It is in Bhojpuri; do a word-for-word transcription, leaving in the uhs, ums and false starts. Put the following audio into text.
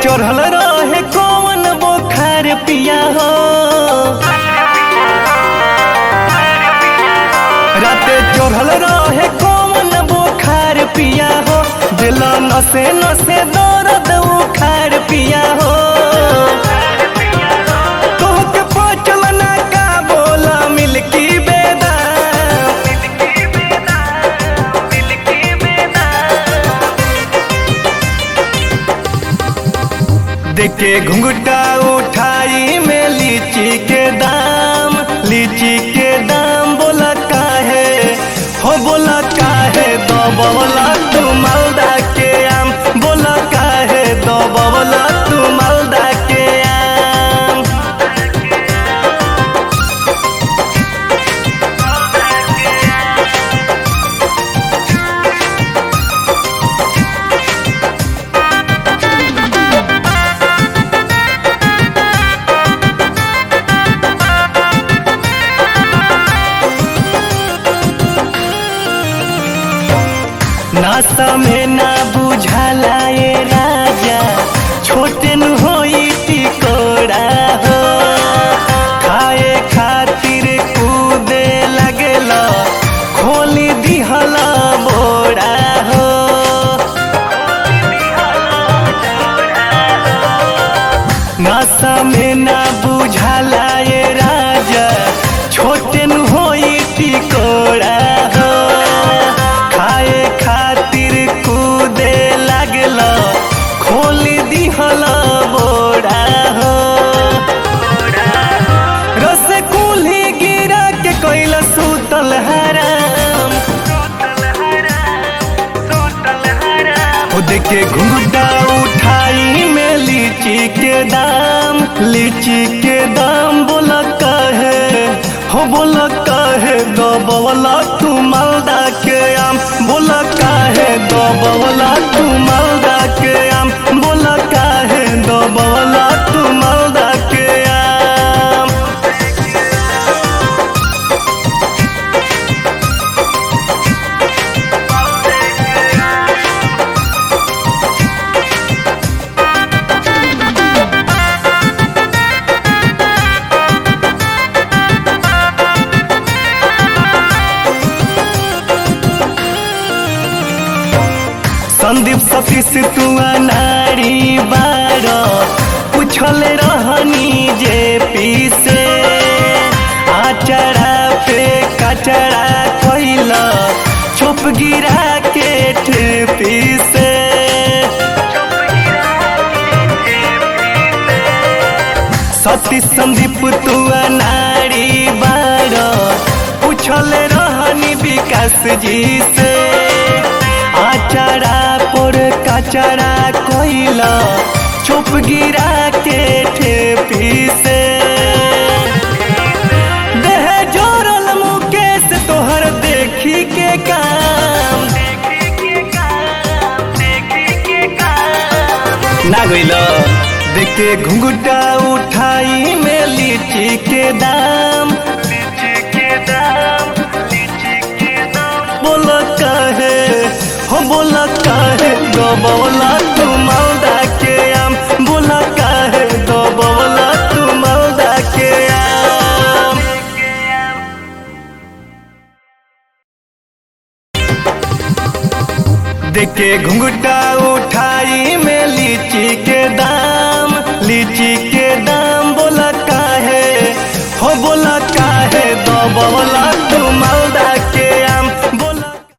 चढ़ल रहे कौन बुखार पिया हो, राते चढ़ल रहे कौन बुखार पिया हो, दिल नसे नसे दर्द उखार पिया हो। तोहके पचल ना का बोला मिल्की देखे घुंघटा उठाई में लीची के दाम, लीची के दाम बोला काहे हो, बोला काहे दो बोला तू मालदा के आम, बोला काहे दो बोला तू मालदा के आम। नासा में ना बुझाला ये राजा, छोटे न होई टिकोड़ा हो, खाए खातिर कूदे लगेला खोली दिहला बोड़ा हो। नासा में ना बुझाला ये राजा, छोटे न होई टिकोड़ा हो, खाए खातिर कूदे लगला खोली दिहला बोड़ा हो। रस कुल्ही गिरा के कोइला सुतल हराम, हो देखे घुंघटा उठाई में लीची के दाम, लीची के दाम बोला काहे हो, बोला काहे दो बोला तू मालदा के आम, बोला काहे दो बोला तू मालदा के आम, बोला काहे दो बोला तू मालदा के आम। संदीप सतीश तू नारी बारो, पूछल रहनी जे पीसे, आचरा पे कचरा कोइला चुप गिरा के ठेपी से। सतीश संदीप तू नारी बारो, पूछल रहनी विकास जी से, आचरा पर कचरा कोइला चुप गिरा के ठेपी से। देह जोरल मुकेश तोहर देखी के काम, ना गइलो देखे घुंघटा उठाई में लीची के दाम, बोला काहे हो, बोला काहे दो बोला तू मालदा के आम, बोला काहे दो बोला तू मालदा के आम। देखे घुंघटा उठाई में लीची के